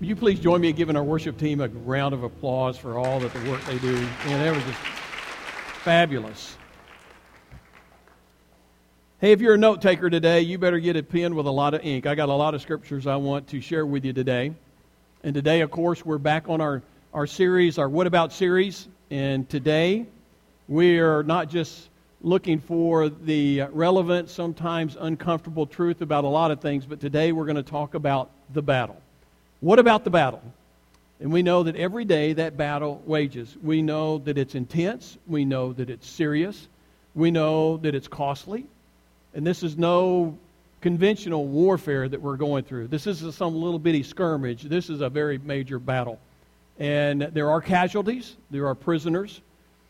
Would you please join me in giving our worship team a round of applause for all that the work they do? Man, that was just fabulous. Hey, if you're a note taker today, you better get a pen with a lot of ink. I got a lot of scriptures I want to share with you today. And today, of course, we're back on our series, our What About series. And today, we are not just looking for the relevant, sometimes uncomfortable truth about a lot of things, but today we're going to talk about the battle. What about the battle? And we know that every day that battle wages. We know that it's intense. We know that it's serious. We know that it's costly. And this is no conventional warfare that we're going through. This isn't some little bitty skirmish. This is a very major battle. And there are casualties. There are prisoners.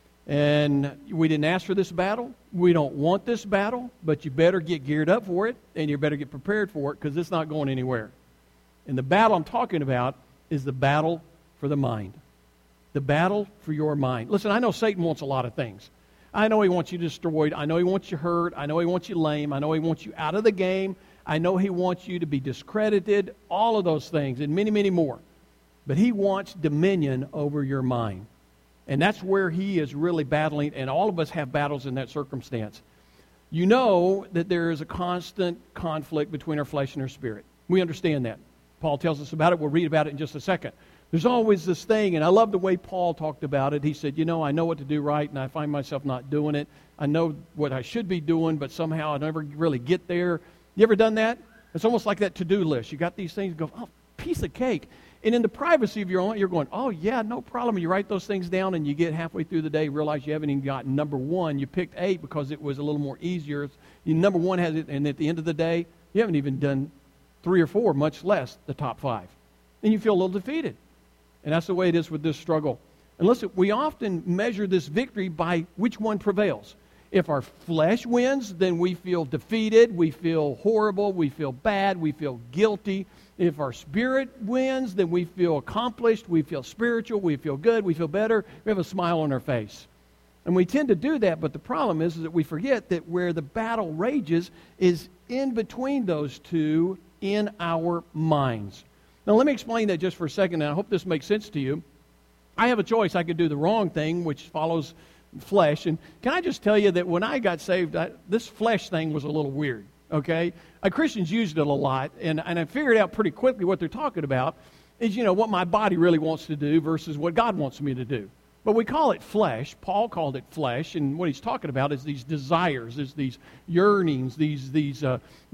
And we didn't ask for this battle. We don't want this battle. But you better get geared up for it. And you better get prepared for it because it's not going anywhere. And the battle I'm talking about is the battle for the mind. The battle for your mind. Listen, I know Satan wants a lot of things. I know he wants you destroyed. I know he wants you hurt. I know he wants you lame. I know he wants you out of the game. I know he wants you to be discredited. All of those things and many, many more. But he wants dominion over your mind. And that's where he is really battling. And all of us have battles in that circumstance. You know that there is a constant conflict between our flesh and our spirit. We understand that. Paul tells us about it. We'll read about it in just a second. There's always this thing, and I love the way Paul talked about it. He said, I know what to do right, and I find myself not doing it. I know what I should be doing, but somehow I never really get there. You ever done that? It's almost like that to-do list. You got these things, you go, piece of cake. And in the privacy of your own, you're going, no problem. You write those things down, and you get halfway through the day, realize you haven't even gotten number one. You picked 8 because it was a little more easier. Number 1 has it, and at the end of the day, you haven't even done 3 or 4, much less the top 5. And you feel a little defeated. And that's the way it is with this struggle. And listen, we often measure this victory by which one prevails. If our flesh wins, then we feel defeated, we feel horrible, we feel bad, we feel guilty. If our spirit wins, then we feel accomplished, we feel spiritual, we feel good, we feel better, we have a smile on our face. And we tend to do that, but the problem is that we forget that where the battle rages is in between those two in our minds. Now, let me explain that just for a second, and I hope this makes sense to you. I have a choice. I could do the wrong thing, which follows flesh. And can I just tell you that when I got saved, this flesh thing was a little weird, okay? Christians used it a lot, and I figured out pretty quickly what they're talking about is, what my body really wants to do versus what God wants me to do. But we call it flesh. Paul called it flesh, and what he's talking about is these desires, is these yearnings, these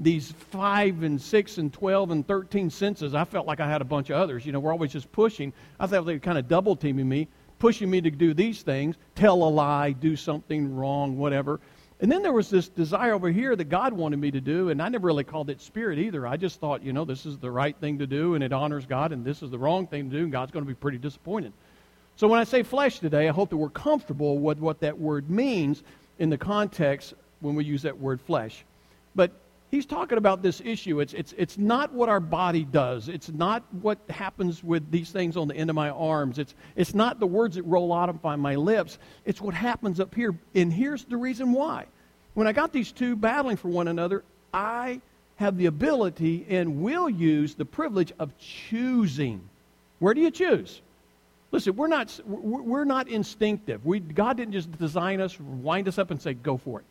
5 and 6 and 12 and 13 senses. I felt like I had a bunch of others. We're always just pushing. I thought they were kind of double teaming me, pushing me to do these things, tell a lie, do something wrong, whatever. And then there was this desire over here that God wanted me to do, and I never really called it spirit either. I just thought, this is the right thing to do, and it honors God, and this is the wrong thing to do, and God's going to be pretty disappointed. So when I say flesh today, I hope that we're comfortable with what that word means in the context when we use that word flesh. But he's talking about this issue. It's not what our body does. It's not what happens with these things on the end of my arms. It's not the words that roll out of my lips. It's what happens up here. And here's the reason why. When I got these two battling for one another, I have the ability and will use the privilege of choosing. Where do you choose? Listen, we're not instinctive. God didn't just design us, wind us up and say, go for it.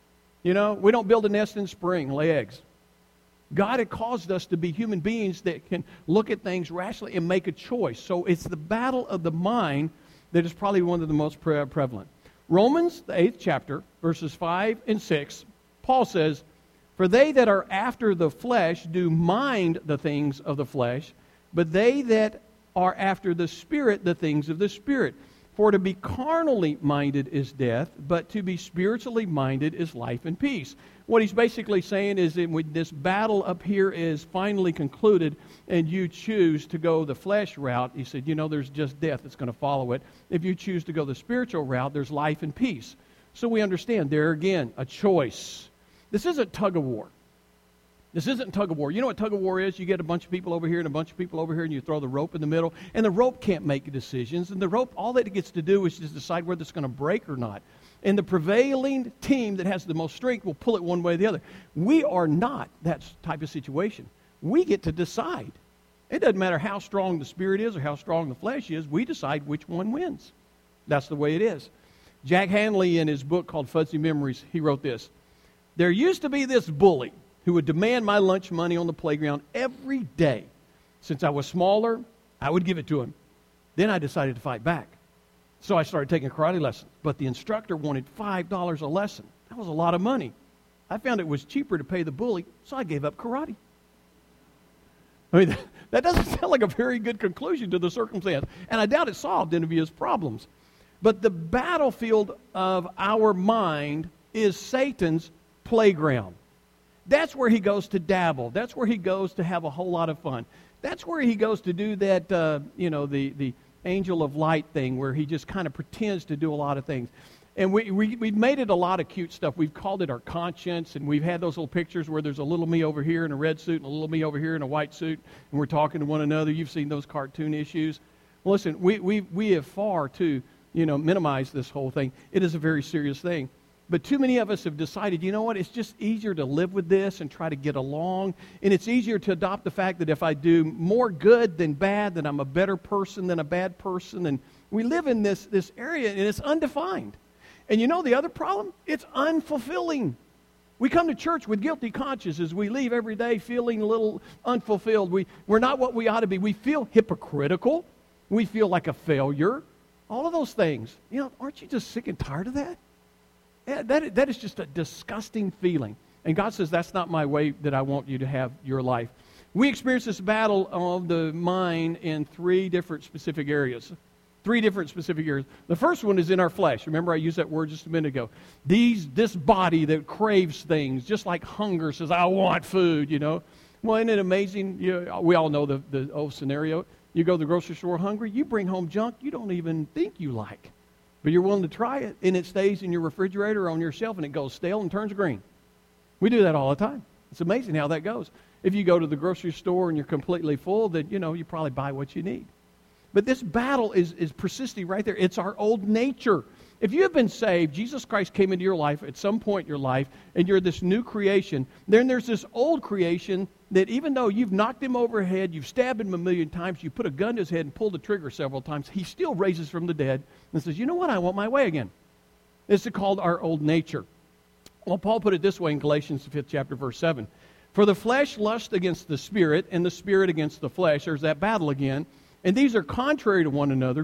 We don't build a nest in spring, lay eggs. God had caused us to be human beings that can look at things rationally and make a choice. So it's the battle of the mind that is probably one of the most prevalent. Romans, the 8th chapter, verses 5 and 6, Paul says, "For they that are after the flesh do mind the things of the flesh, but they that are after the Spirit, the things of the Spirit. For to be carnally minded is death, but to be spiritually minded is life and peace." What he's basically saying is that when this battle up here is finally concluded and you choose to go the flesh route, he said, there's just death that's going to follow it. If you choose to go the spiritual route, there's life and peace. So we understand there again, a choice. This isn't tug of war. This isn't tug of war. You know what tug of war is? You get a bunch of people over here and a bunch of people over here, and you throw the rope in the middle, and the rope can't make decisions. And the rope, all that it gets to do is just decide whether it's going to break or not. And the prevailing team that has the most strength will pull it one way or the other. We are not that type of situation. We get to decide. It doesn't matter how strong the spirit is or how strong the flesh is. We decide which one wins. That's the way it is. Jack Hanley, in his book called Fuzzy Memories, he wrote this. There used to be this bully who would demand my lunch money on the playground every day. Since I was smaller, I would give it to him. Then I decided to fight back. So I started taking karate lessons. But the instructor wanted $5 a lesson. That was a lot of money. I found it was cheaper to pay the bully, so I gave up karate. I mean, that doesn't sound like a very good conclusion to the circumstance. And I doubt it solved any of his problems. But the battlefield of our mind is Satan's playground. That's where he goes to dabble. That's where he goes to have a whole lot of fun. That's where he goes to do that, the angel of light thing, where he just kind of pretends to do a lot of things. And we've made it a lot of cute stuff. We've called it our conscience, and we've had those little pictures where there's a little me over here in a red suit and a little me over here in a white suit, and we're talking to one another. You've seen those cartoon issues. Well, listen, we have far too, minimized this whole thing. It is a very serious thing. But too many of us have decided, you know what, it's just easier to live with this and try to get along. And it's easier to adopt the fact that if I do more good than bad, then I'm a better person than a bad person. And we live in this area, and it's undefined. And you know the other problem? It's unfulfilling. We come to church with guilty consciences. We leave every day feeling a little unfulfilled. We're not what we ought to be. We feel hypocritical. We feel like a failure. All of those things. Aren't you just sick and tired of that? Yeah, that is just a disgusting feeling. And God says, that's not my way that I want you to have your life. We experience this battle of the mind in three different specific areas. The first one is in our flesh. Remember, I used that word just a minute ago. This body that craves things, just like hunger says, I want food, Well, isn't it amazing? We all know the old scenario. You go to the grocery store hungry, you bring home junk you don't even think you like. But you're willing to try it, and it stays in your refrigerator or on your shelf, and it goes stale and turns green. We do that all the time. It's amazing how that goes. If you go to the grocery store and you're completely full, then, you probably buy what you need. But this battle is persisting right there. It's our old nature. If you have been saved, Jesus Christ came into your life at some point in your life, and you're this new creation, then there's this old creation that even though you've knocked him over the head, you've stabbed him 1,000,000 times, you put a gun to his head and pulled the trigger several times, he still raises from the dead and says, you know what, I want my way again. This is called our old nature. Well, Paul put it this way in Galatians 5th chapter, verse 7. For the flesh lusts against the spirit, and the spirit against the flesh. There's that battle again. And these are contrary to one another,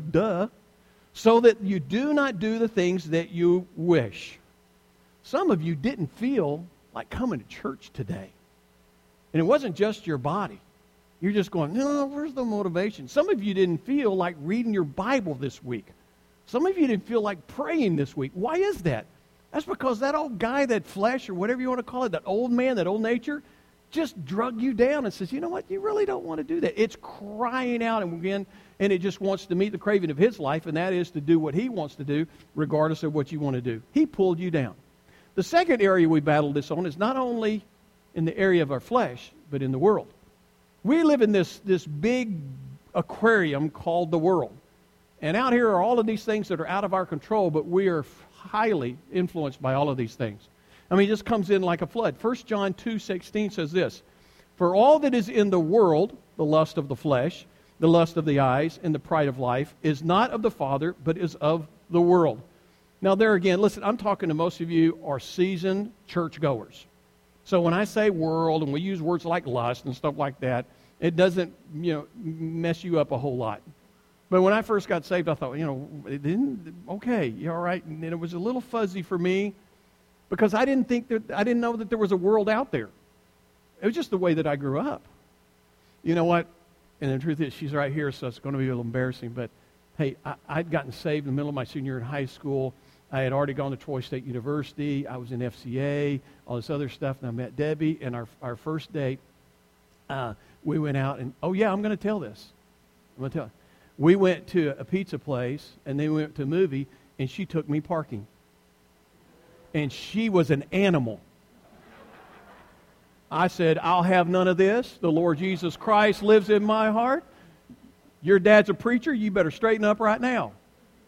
so that you do not do the things that you wish. Some of you didn't feel like coming to church today. And it wasn't just your body. You're just going, no, where's the motivation? Some of you didn't feel like reading your Bible this week. Some of you didn't feel like praying this week. Why is that? That's because that old guy, that flesh, or whatever you want to call it, that old man, that old nature, just drug you down and says, you know what, you really don't want to do that. It's crying out, and it just wants to meet the craving of his life, and that is to do what he wants to do, regardless of what you want to do. He pulled you down. The second area we battled this on is not only in the area of our flesh, but in the world. We live in this big aquarium called the world. And out here are all of these things that are out of our control, but we are highly influenced by all of these things. I mean, it just comes in like a flood. 1 John 2:16 says this, for all that is in the world, the lust of the flesh, the lust of the eyes, and the pride of life, is not of the Father, but is of the world. Now there again, listen, I'm talking to most of you are seasoned churchgoers. So when I say world, and we use words like lust and stuff like that, it doesn't, mess you up a whole lot. But when I first got saved, I thought, okay, you're all right. And it was a little fuzzy for me, because I didn't know that there was a world out there. It was just the way that I grew up. You know what? And the truth is, she's right here, so it's going to be a little embarrassing. But, hey, I'd gotten saved in the middle of my senior year in high school. I had already gone to Troy State University. I was in FCA, all this other stuff. And I met Debbie, and our first date, we went out. And, I'm going to tell this. I'm going to tell. We went to a pizza place, and then we went to a movie, and she took me parking. And she was an animal. I said, I'll have none of this. The Lord Jesus Christ lives in my heart. Your dad's a preacher. You better straighten up right now.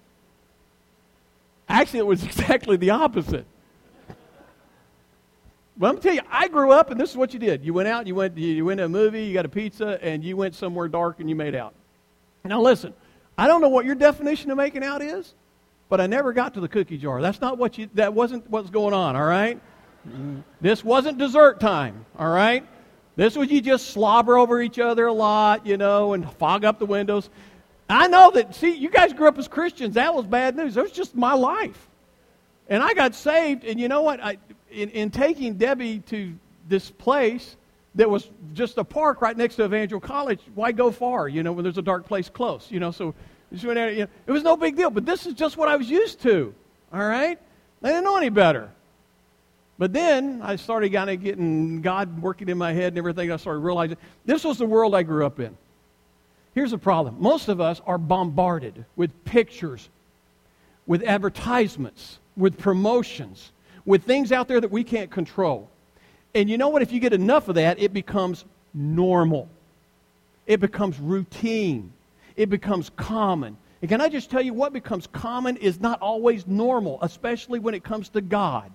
Actually, it was exactly the opposite. But I'm going to tell you, I grew up, and this is what you did. You went out, you went to a movie, you got a pizza, and you went somewhere dark and you made out. Now listen, I don't know what your definition of making out is, but I never got to the cookie jar. That wasn't what's going on, all right? This wasn't dessert time, all right? This was you just slobber over each other a lot, and fog up the windows. I know that, see, you guys grew up as Christians. That was bad news. That was just my life. And I got saved, and you know what? In taking Debbie to this place that was just a park right next to Evangel College, why go far, when there's a dark place close, so we went out, it was no big deal. But this is just what I was used to, all right? I didn't know any better. But then I started kind of getting God working in my head and everything. I started realizing this was the world I grew up in. Here's the problem. Most of us are bombarded with pictures, with advertisements, with promotions, with things out there that we can't control. And you know what? If you get enough of that, it becomes normal. It becomes routine. It becomes common. And can I just tell you, what becomes common is not always normal, especially when it comes to God.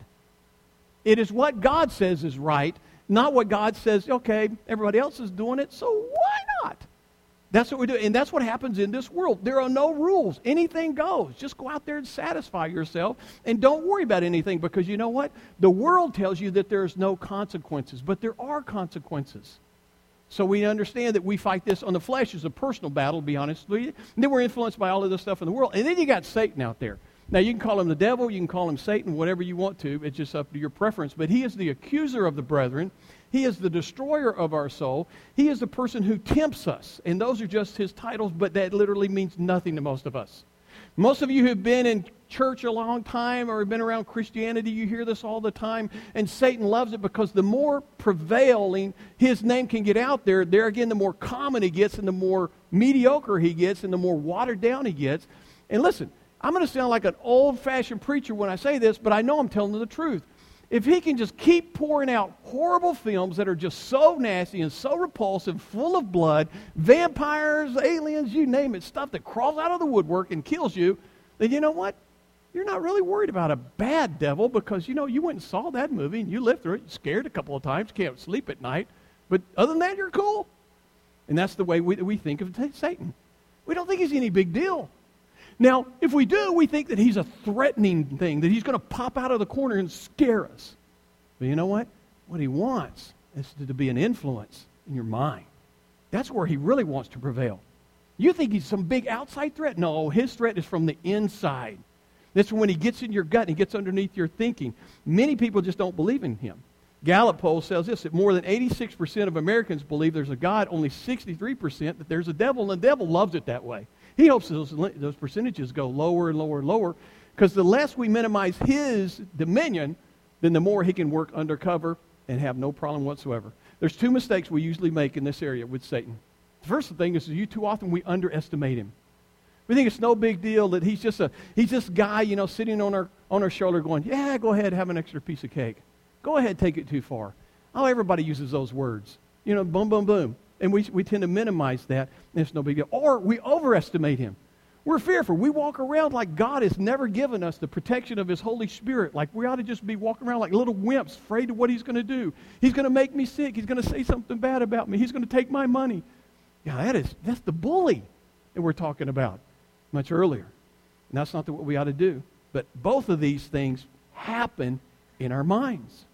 It is what God says is right, not what God says, okay, everybody else is doing it, so why not? That's what we do, and that's what happens in this world. There are no rules. Anything goes. Just go out there and satisfy yourself, and don't worry about anything, because you know what? The world tells you that there's no consequences, but there are consequences. So we understand that we fight this on the flesh as a personal battle, to be honest with you. And then we're influenced by all of this stuff in the world. And then you got Satan out there. Now, you can call him the devil, you can call him Satan, whatever you want to. It's just up to your preference. But he is the accuser of the brethren. He is the destroyer of our soul. He is the person who tempts us. And those are just his titles, but that literally means nothing to most of us. Most of you who've been in church a long time or have been around Christianity, you hear this all the time. And Satan loves it because the more prevailing his name can get out there, again, the more common he gets and the more mediocre he gets and the more watered down he gets. And listen, I'm going to sound like an old-fashioned preacher when I say this, but I know I'm telling the truth. If he can just keep pouring out horrible films that are just so nasty and so repulsive, full of blood, vampires, aliens, you name it, stuff that crawls out of the woodwork and kills you, then you know what? You're not really worried about a bad devil because, you went and saw that movie and you lived through it, scared a couple of times, can't sleep at night. But other than that, you're cool. And that's the way we think of Satan. We don't think he's any big deal. Now, if we do, we think that he's a threatening thing, that he's going to pop out of the corner and scare us. But you know what? What he wants is to be an influence in your mind. That's where he really wants to prevail. You think he's some big outside threat? No, his threat is from the inside. That's when he gets in your gut and he gets underneath your thinking. Many people just don't believe in him. Gallup poll says this, that more than 86% of Americans believe there's a God, only 63% that there's a devil, and the devil loves it that way. He hopes those percentages go lower and lower and lower, because the less we minimize his dominion, then the more he can work undercover and have no problem whatsoever. There's two mistakes we usually make in this area with Satan. The first thing is too often we underestimate him. We think it's no big deal that he's just a guy, sitting on our shoulder going, yeah, go ahead, have an extra piece of cake. Go ahead, take it too far. Oh, everybody uses those words. Boom, boom, boom. And we tend to minimize that, and it's no big deal. Or we overestimate him. We're fearful. We walk around like God has never given us the protection of his Holy Spirit. Like we ought to just be walking around like little wimps, afraid of what he's going to do. He's going to make me sick. He's going to say something bad about me. He's going to take my money. Yeah, that's the bully that we're talking about much earlier. And that's not what we ought to do. But both of these things happen in our minds.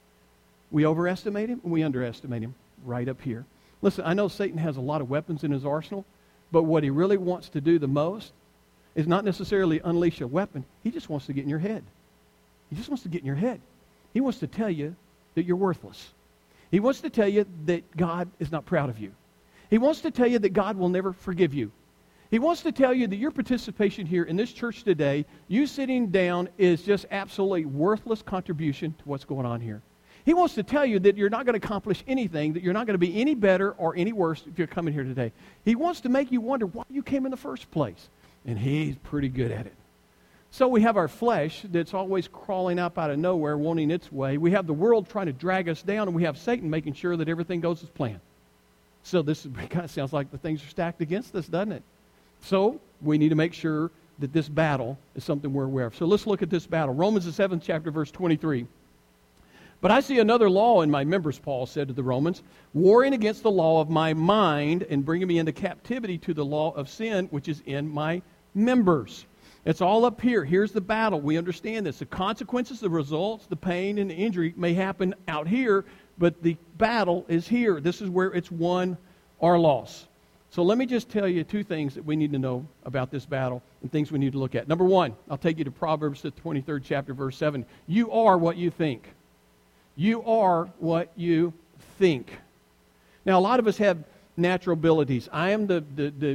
We overestimate him and we underestimate him right up here. Listen, I know Satan has a lot of weapons in his arsenal, but what he really wants to do the most is not necessarily unleash a weapon. He just wants to get in your head. He just wants to get in your head. He wants to tell you that you're worthless. He wants to tell you that God is not proud of you. He wants to tell you that God will never forgive you. He wants to tell you that your participation here in this church today, you sitting down, is just absolutely worthless contribution to what's going on here. He wants to tell you that you're not going to accomplish anything, that you're not going to be any better or any worse if you're coming here today. He wants to make you wonder why you came in the first place. And he's pretty good at it. So we have our flesh that's always crawling up out of nowhere, wanting its way. We have the world trying to drag us down, and we have Satan making sure that everything goes as planned. So this kind of sounds like the things are stacked against us, doesn't it? So we need to make sure that this battle is something we're aware of. So let's look at this battle. Romans the 7th chapter, verse 23. But I see another law in my members, Paul said to the Romans, warring against the law of my mind and bringing me into captivity to the law of sin, which is in my members. It's all up here. Here's the battle. We understand this. The consequences, the results, the pain, and the injury may happen out here, but the battle is here. This is where it's won or lost. So let me just tell you two things that we need to know about this battle and things we need to look at. Number one, I'll take you to Proverbs, the 23rd chapter, verse 7. You are what you think. You are what you think. Now, a lot of us have natural abilities. I am the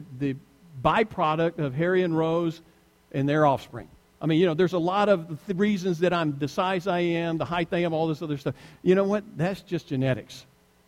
byproduct of Harry and Rose and their offspring. I mean, there's a lot of reasons that I'm the size I am, the height I am, all this other stuff. You know what? That's just genetics.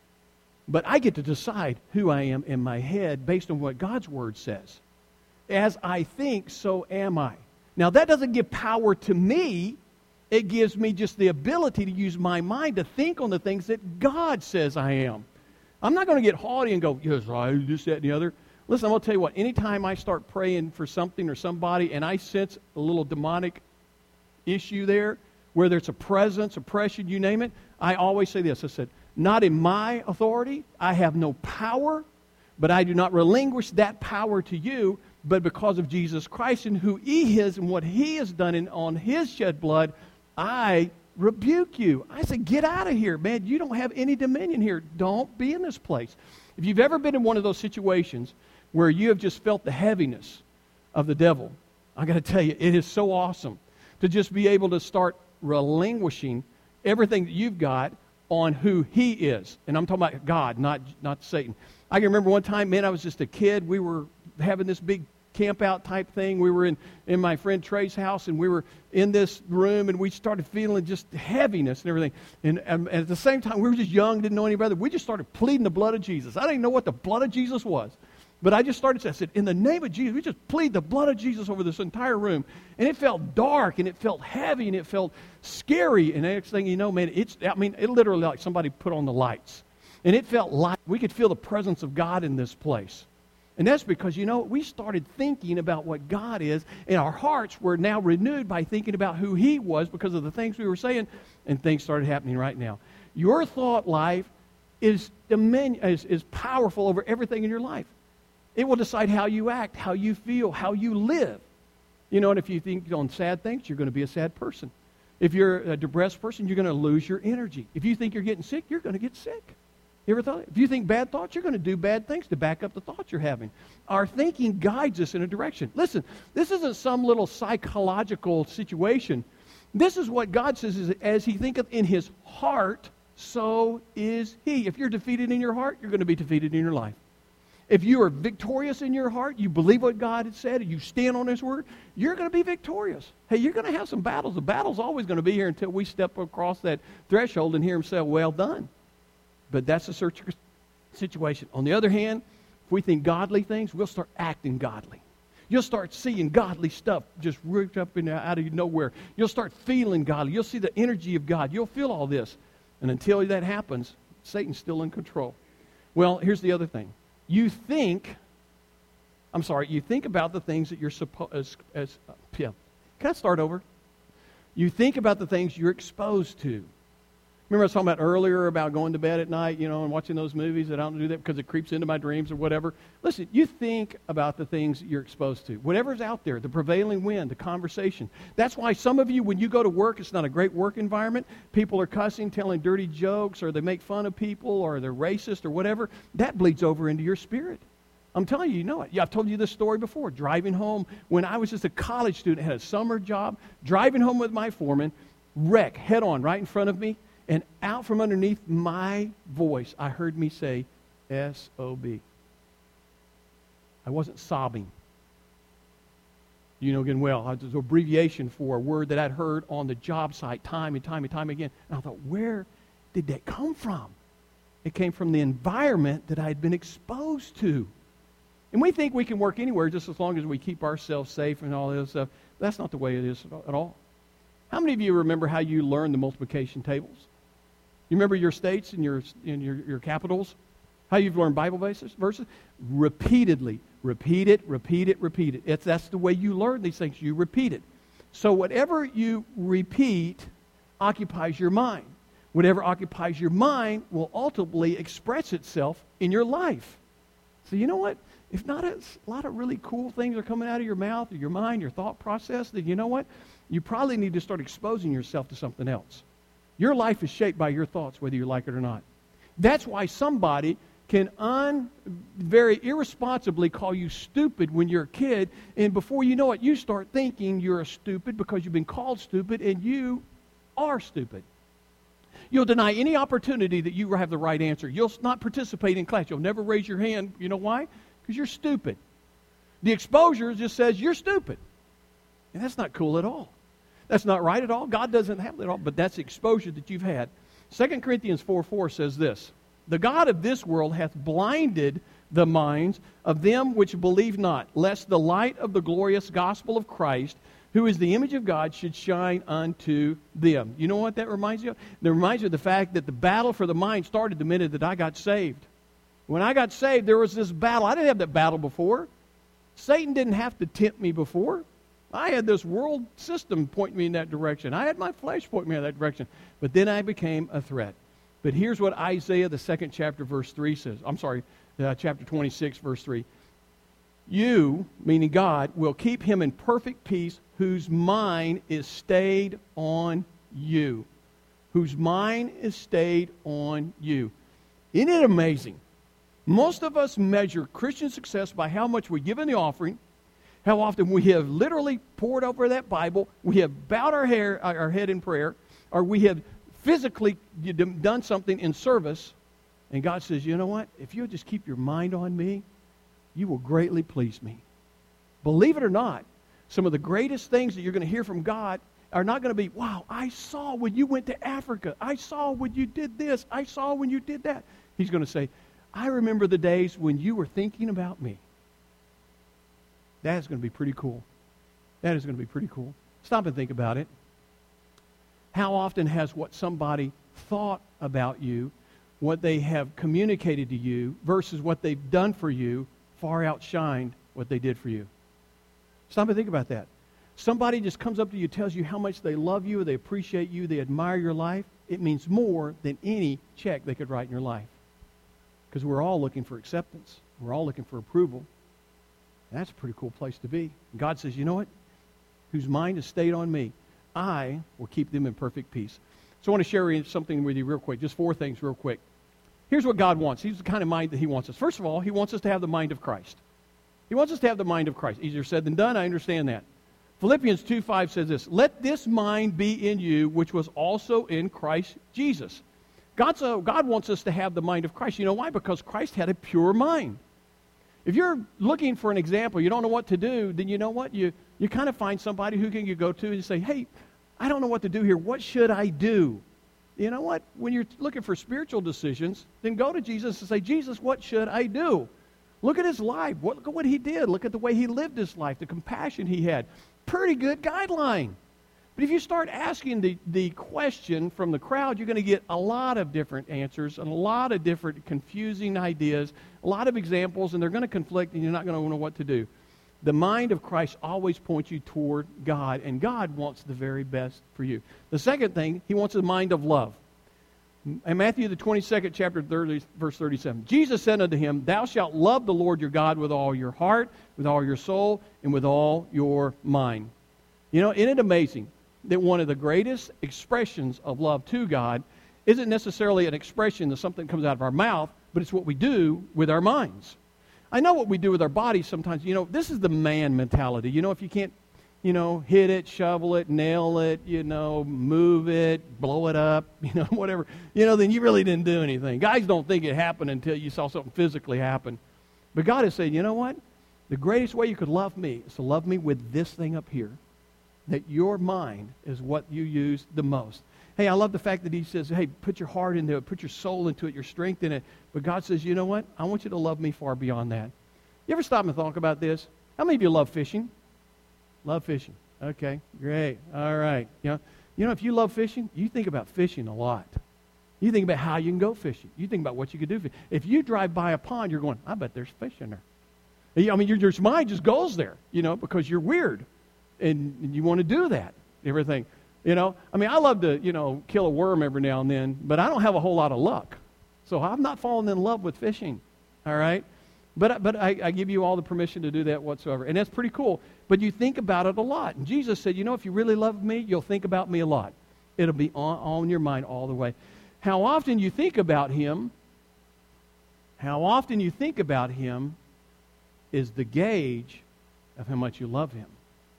But I get to decide who I am in my head based on what God's Word says. As I think, so am I. Now, that doesn't give power to me. It gives me just the ability to use my mind to think on the things that God says I am. I'm not going to get haughty and go, yes, I this, that, and the other. Listen, I'm going to tell you what. Anytime I start praying for something or somebody and I sense a little demonic issue there, whether it's a presence, oppression, you name it, I always say this. I said, not in my authority. I have no power, but I do not relinquish that power to you. But because of Jesus Christ and who He is and what He has done on His shed blood, I rebuke you. I say, get out of here, man. You don't have any dominion here. Don't be in this place. If you've ever been in one of those situations where you have just felt the heaviness of the devil, I got to tell you, it is so awesome to just be able to start relinquishing everything that you've got on who He is. And I'm talking about God, not Satan. I can remember one time, man, I was just a kid. We were having this big camp out type thing. We were in my friend Trey's house, and we were in this room, and we started feeling just heaviness and everything. And at the same time, we were just young, didn't know any better. We just started pleading the blood of Jesus. I didn't even know what the blood of Jesus was. But I just started, I said, in the name of Jesus, we just plead the blood of Jesus over this entire room. And it felt dark, and it felt heavy, and it felt scary. And the next thing you know, man, it literally like somebody put on the lights. And it felt like we could feel the presence of God in this place. And that's because, we started thinking about what God is, and our hearts were now renewed by thinking about who He was because of the things we were saying, and things started happening right now. Your thought life is powerful over everything in your life. It will decide how you act, how you feel, how you live. And if you think on sad things, you're going to be a sad person. If you're a depressed person, you're going to lose your energy. If you think you're getting sick, you're going to get sick. You ever thought? If you think bad thoughts, you're going to do bad things to back up the thoughts you're having. Our thinking guides us in a direction. Listen, this isn't some little psychological situation. This is what God says is, as he thinketh in his heart, so is he. If you're defeated in your heart, you're going to be defeated in your life. If you are victorious in your heart, you believe what God has said, and you stand on His Word, you're going to be victorious. Hey, you're going to have some battles. The battle's always going to be here until we step across that threshold and hear Him say, well done. But that's a situation. On the other hand, if we think godly things, we'll start acting godly. You'll start seeing godly stuff just ripped up out of nowhere. You'll start feeling godly. You'll see the energy of God. You'll feel all this. And until that happens, Satan's still in control. Well, here's the other thing. You think about the things that you're supposed. Can I start over? You think about the things you're exposed to. Remember I was talking about earlier about going to bed at night, and watching those movies. I don't do that because it creeps into my dreams or whatever. Listen, you think about the things that you're exposed to. Whatever's out there, the prevailing wind, the conversation. That's why some of you, when you go to work, it's not a great work environment. People are cussing, telling dirty jokes, or they make fun of people, or they're racist or whatever. That bleeds over into your spirit. I'm telling you, you know it. Yeah, I've told you this story before. Driving home, when I was just a college student, had a summer job, driving home with my foreman, wreck, head on, right in front of me. And out from underneath my voice, I heard me say, S-O-B. I wasn't sobbing. Again, well, it was an abbreviation for a word that I'd heard on the job site time and time and time again. And I thought, where did that come from? It came from the environment that I had been exposed to. And we think we can work anywhere just as long as we keep ourselves safe and all this stuff. That's not the way it is at all. How many of you remember how you learned the multiplication tables? You remember your states and your capitals? How you've learned Bible verses? Repeatedly. Repeat it. That's the way you learn these things. You repeat it. So whatever you repeat occupies your mind. Whatever occupies your mind will ultimately express itself in your life. So you know what? If not a lot of really cool things are coming out of your mouth or your mind, your thought process, then you know what? You probably need to start exposing yourself to something else. Your life is shaped by your thoughts, whether you like it or not. That's why somebody can very irresponsibly call you stupid when you're a kid, and before you know it, you start thinking you're a stupid because you've been called stupid, and you are stupid. You'll deny any opportunity that you have the right answer. You'll not participate in class. You'll never raise your hand. You know why? Because you're stupid. The exposure just says you're stupid. And that's not cool at all. That's not right at all. God doesn't have that at all, but that's the exposure that you've had. 2 Corinthians 4:4 says this, "The God of this world hath blinded the minds of them which believe not, lest the light of the glorious gospel of Christ, who is the image of God, should shine unto them." You know what that reminds you of? That reminds you of the fact that the battle for the mind started the minute that I got saved. When I got saved, there was this battle. I didn't have that battle before. Satan didn't have to tempt me before. I had this world system point me in that direction. I had my flesh point me in that direction. But then I became a threat. But here's what Isaiah, the 2nd chapter, verse 3 says. Chapter 26, verse 3. "You," meaning God, "will keep him in perfect peace whose mind is stayed on you." Whose mind is stayed on you. Isn't it amazing? Most of us measure Christian success by how much we give in the offering, how often we have literally poured over that Bible, we have bowed our head in prayer, or we have physically done something in service, and God says, you know what? If you'll just keep your mind on me, you will greatly please me. Believe it or not, some of the greatest things that you're going to hear from God are not going to be, wow, I saw when you went to Africa. I saw when you did this. I saw when you did that. He's going to say, I remember the days when you were thinking about me. That is going to be pretty cool. That is going to be pretty cool. Stop and think about it. How often has what somebody thought about you, what they have communicated to you, versus what they've done for you, far outshined what they did for you? Stop and think about that. Somebody just comes up to you, tells you how much they love you, they appreciate you, they admire your life. It means more than any check they could write in your life. Because we're all looking for acceptance. We're all looking for approval. And that's a pretty cool place to be. God says, you know what? Whose mind is stayed on me, I will keep them in perfect peace. So I want to share something with you real quick. Just 4 things real quick. Here's what God wants. He's the kind of mind that He wants us. First of all, He wants us to have the mind of Christ. He wants us to have the mind of Christ. Easier said than done. I understand that. Philippians 2:5 says this, "Let this mind be in you, which was also in Christ Jesus." God wants us to have the mind of Christ. You know why? Because Christ had a pure mind. If you're looking for an example, you don't know what to do, then you know what? You kind of find somebody who can you go to and say, hey, I don't know what to do here. What should I do? You know what? When you're looking for spiritual decisions, then go to Jesus and say, Jesus, what should I do? Look at His life. Look at what He did. Look at the way He lived His life, the compassion He had. Pretty good guideline. But if you start asking the question from the crowd, you're going to get a lot of different answers and a lot of different confusing ideas, a lot of examples, and they're going to conflict, and you're not going to know what to do. The mind of Christ always points you toward God, and God wants the very best for you. The second thing, He wants a mind of love. In Matthew, the 22nd chapter, verse 37, Jesus said unto him, Thou shalt love the Lord your God with all your heart, with all your soul, and with all your mind. You know, isn't it amazing that one of the greatest expressions of love to God isn't necessarily an expression of something that comes out of our mouth, but it's what we do with our minds. I know what we do with our bodies sometimes. You know, this is the man mentality. You know, if you can't, hit it, shovel it, nail it, move it, blow it up, whatever, then you really didn't do anything. Guys don't think it happened until you saw something physically happen. But God is saying, you know what? The greatest way you could love me is to love me with this thing up here. That your mind is what you use the most. Hey, I love the fact that He says, hey, put your heart into it, put your soul into it, your strength in it. But God says, you know what? I want you to love me far beyond that. You ever stop and think about this? How many of you love fishing? Love fishing. Okay, great. All right. If you love fishing, you think about fishing a lot. You think about how you can go fishing. You think about what you could do. If you drive by a pond, you're going, I bet there's fish in there. I mean, your mind just goes there, because you're weird. And you want to do that, everything. You know, I mean, I love to, kill a worm every now and then, but I don't have a whole lot of luck. So I'm not falling in love with fishing, all right? But I give you all the permission to do that whatsoever. And that's pretty cool. But you think about it a lot. And Jesus said, if you really love me, you'll think about me a lot. It'll be on your mind all the way. How often you think about Him is the gauge of how much you love Him.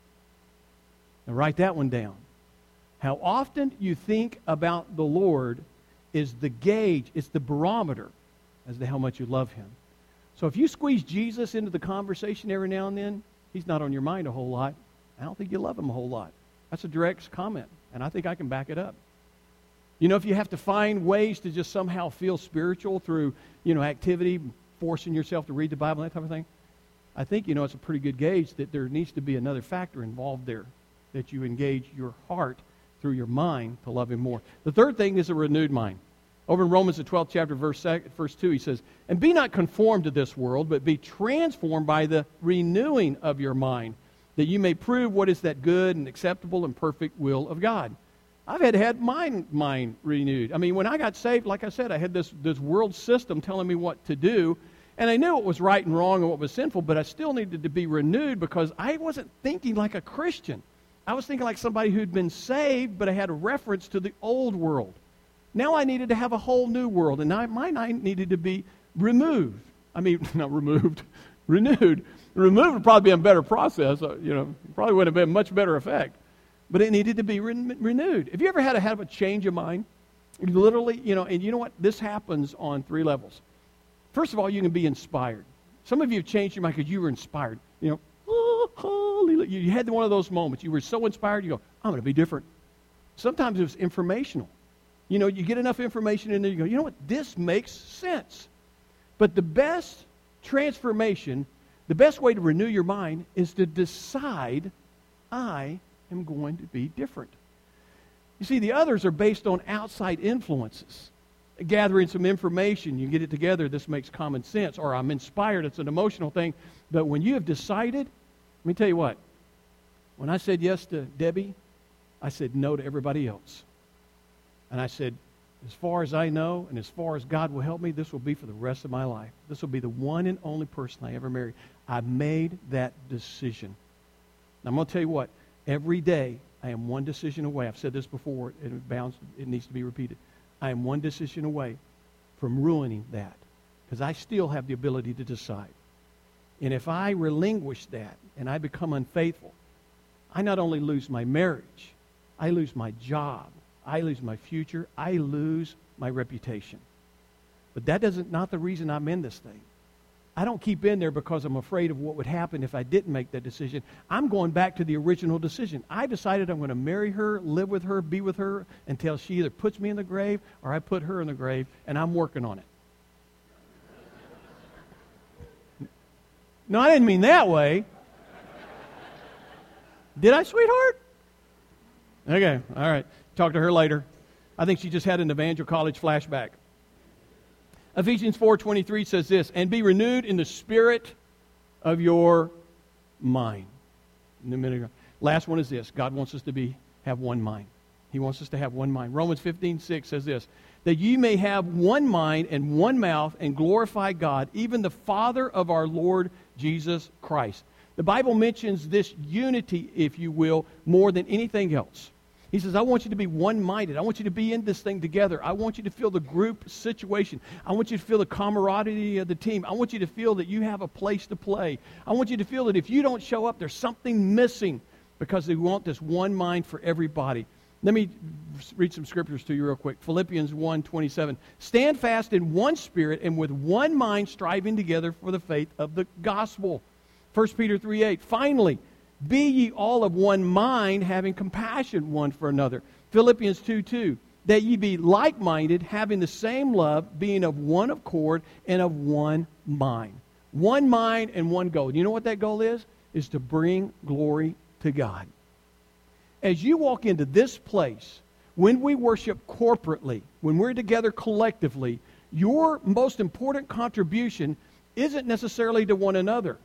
Now write that one down. How often you think about the Lord is the gauge, it's the barometer as to how much you love Him. So if you squeeze Jesus into the conversation every now and then, He's not on your mind a whole lot. I don't think you love Him a whole lot. That's a direct comment, and I think I can back it up. If you have to find ways to just somehow feel spiritual through, activity, forcing yourself to read the Bible, that type of thing, I think, it's a pretty good gauge that there needs to be another factor involved there, that you engage your heart through your mind to love Him more. The third thing is a renewed mind. Over in Romans, the 12th chapter, verse 2, he says, "And be not conformed to this world, but be transformed by the renewing of your mind, that you may prove what is that good and acceptable and perfect will of God." I've had my mind renewed. I mean, when I got saved, like I said, I had this world system telling me what to do, and I knew what was right and wrong and what was sinful, but I still needed to be renewed because I wasn't thinking like a Christian. I was thinking like somebody who'd been saved, but I had a reference to the old world. Now I needed to have a whole new world, and my mind needed to be removed. I mean, not removed, renewed. Removed would probably be a better process. Probably would have been a much better effect. But it needed to be renewed. Have you ever had to have a change of mind? Literally, and you know what? This happens on 3 levels. First of all, you can be inspired. Some of you have changed your mind because you were inspired. You had one of those moments. You were so inspired, you go, I'm going to be different. Sometimes it was informational. You get enough information in there, you go, you know what? This makes sense. But the best transformation, the best way to renew your mind is to decide, I am going to be different. You see, the others are based on outside influences. Gathering some information, you get it together, this makes common sense. Or I'm inspired, it's an emotional thing. But when you have decided, let me tell you what. When I said yes to Debbie, I said no to everybody else. And I said, as far as I know, and as far as God will help me, this will be for the rest of my life. This will be the one and only person I ever marry. I made that decision. Now, I'm going to tell you what. Every day, I am one decision away. I've said this before, and it needs to be repeated. I am one decision away from ruining that, because I still have the ability to decide. And if I relinquish that and I become unfaithful, I not only lose my marriage, I lose my job, I lose my future, I lose my reputation. But that not the reason I'm in this thing. I don't keep in there because I'm afraid of what would happen if I didn't make that decision. I'm going back to the original decision. I decided I'm going to marry her, live with her, be with her until she either puts me in the grave or I put her in the grave, and I'm working on it. No, I didn't mean that way. Did I, sweetheart? Okay, all right. Talk to her later. I think she just had an Evangel College flashback. Ephesians 4:23 says this, "And be renewed in the spirit of your mind." In a minute ago. Last one is this. God wants us to have one mind. He wants us to have one mind. Romans 15:6 says this, "That you may have one mind and one mouth and glorify God, even the Father of our Lord Jesus Christ." The Bible mentions this unity, if you will, more than anything else. He says, I want you to be one-minded. I want you to be in this thing together. I want you to feel the group situation. I want you to feel the camaraderie of the team. I want you to feel that you have a place to play. I want you to feel that if you don't show up, there's something missing, because they want this one mind for everybody. Let me read some scriptures to you real quick. Philippians 1:27. "Stand fast in one spirit and with one mind striving together for the faith of the gospel." 1 Peter 3:8. "Finally, be ye all of one mind, having compassion one for another." Philippians 2:2. "That ye be like-minded, having the same love, being of one accord and of one mind." One mind and one goal. You know what that goal is? Is to bring glory to God. As you walk into this place, when we worship corporately, when we're together collectively, your most important contribution isn't necessarily to one another.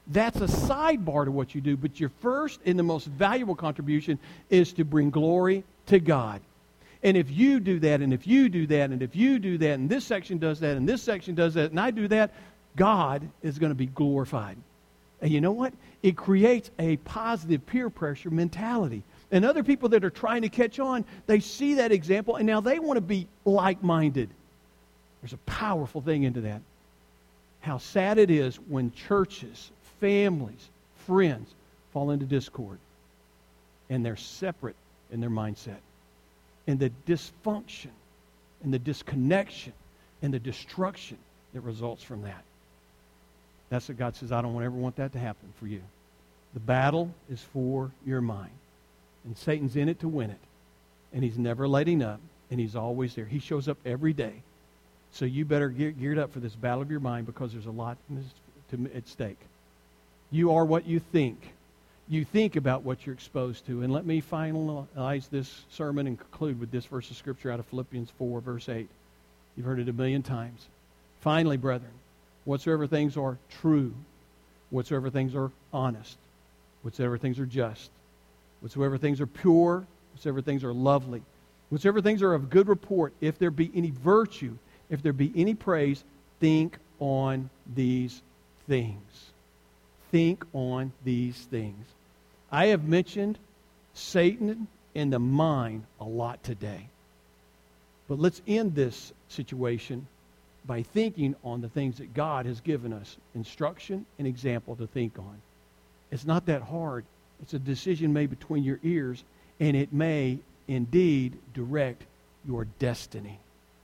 That's a sidebar to what you do. But your first and the most valuable contribution is to bring glory to God. And if you do that, and if you do that, and if you do that, and this section does that, and this section does that, and I do that, God is going to be glorified. And you know what? It creates a positive peer pressure mentality. And other people that are trying to catch on, they see that example, and now they want to be like-minded. There's a powerful thing into that. How sad it is when churches, families, friends fall into discord, and they're separate in their mindset. And the dysfunction, and the disconnection, and the destruction that results from that. That's what God says, I don't ever want that to happen for you. The battle is for your mind. And Satan's in it to win it. And he's never letting up, and he's always there. He shows up every day. So you better get geared up for this battle of your mind, because there's a lot at stake. You are what you think. You think about what you're exposed to. And let me finalize this sermon and conclude with this verse of Scripture out of Philippians 4, verse 8. You've heard it a million times. Finally, brethren, whatsoever things are true, whatsoever things are honest, whatsoever things are just, whatsoever things are pure, whatsoever things are lovely, whatsoever things are of good report, if there be any virtue, if there be any praise, think on these things. Think on these things. I have mentioned Satan and the mind a lot today. But let's end this situation by thinking on the things that God has given us instruction and example to think on. It's not that hard. It's a decision made between your ears, and it may indeed direct your destiny.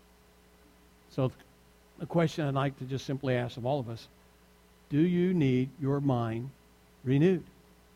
So the question I'd like to just simply ask of all of us, do you need your mind renewed?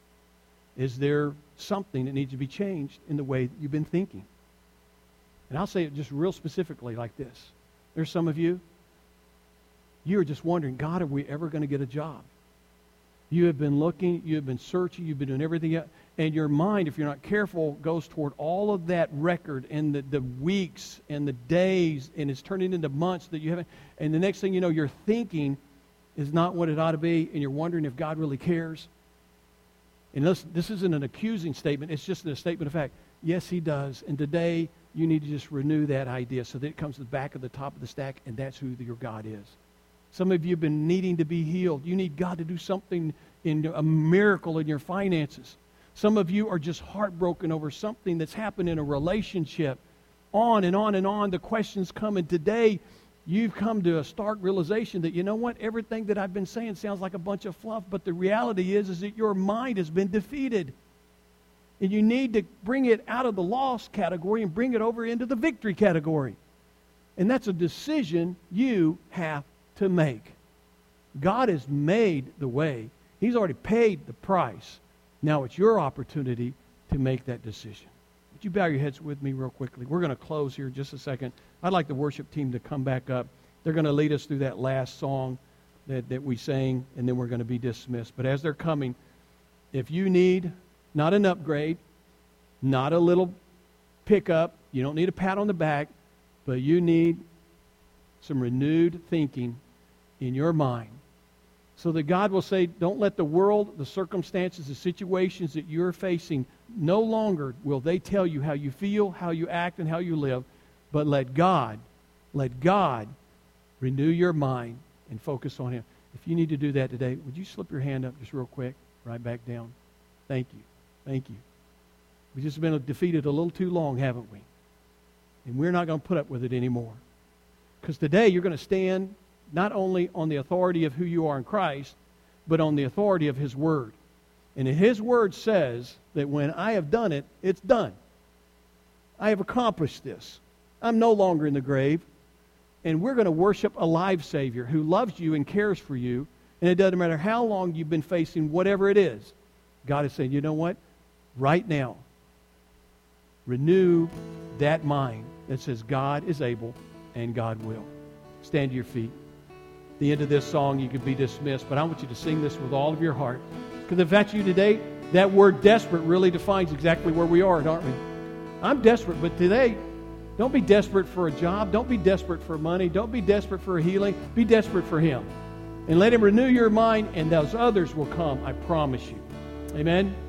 Is there something that needs to be changed in the way that you've been thinking? And I'll say it just real specifically like this. There's some of you, you're just wondering, God, are we ever going to get a job? You have been looking, you have been searching, you've been doing everything else, and your mind, if you're not careful, goes toward all of that record and the weeks and the days, and it's turning into months that you haven't, and the next thing you know, your thinking is not what it ought to be, and you're wondering if God really cares. And listen, this isn't an accusing statement, it's just a statement of fact. Yes, He does, and today you need to just renew that idea so that it comes to the back of the top of the stack, and that's who your God is. Some of you have been needing to be healed. You need God to do something, in a miracle in your finances. Some of you are just heartbroken over something that's happened in a relationship. On and on and on, the questions come, and today you've come to a stark realization that, you know what, everything that I've been saying sounds like a bunch of fluff, but the reality is that your mind has been defeated. And you need to bring it out of the loss category and bring it over into the victory category. And that's a decision you have to make. God has made the way. He's already paid the price. Now it's your opportunity to make that decision. Would you bow your heads with me real quickly? We're going to close here in just a second. I'd like the worship team to come back up. They're going to lead us through that last song that we sang, and then we're going to be dismissed. But as they're coming, if you need not an upgrade, not a little pickup, you don't need a pat on the back, but you need some renewed thinking in your mind, so that God will say, don't let the world, the circumstances, the situations that you're facing, no longer will they tell you how you feel, how you act, and how you live, but let God renew your mind and focus on Him. If you need to do that today, would you slip your hand up just real quick, right back down? Thank you. Thank you. We've just been defeated a little too long, haven't we? And we're not going to put up with it anymore. Because today you're going to stand not only on the authority of who you are in Christ, but on the authority of His Word. And His Word says that when I have done it, it's done. I have accomplished this. I'm no longer in the grave. And we're going to worship a live Savior who loves you and cares for you. And it doesn't matter how long you've been facing whatever it is. God is saying, you know what? Right now, renew that mind that says God is able and God will. Stand to your feet. At the end of this song, you could be dismissed, but I want you to sing this with all of your heart. Because if that's you today, that word desperate really defines exactly where we are, aren't we? I'm desperate, but today, don't be desperate for a job. Don't be desperate for money. Don't be desperate for a healing. Be desperate for Him. And let Him renew your mind, and those others will come, I promise you. Amen?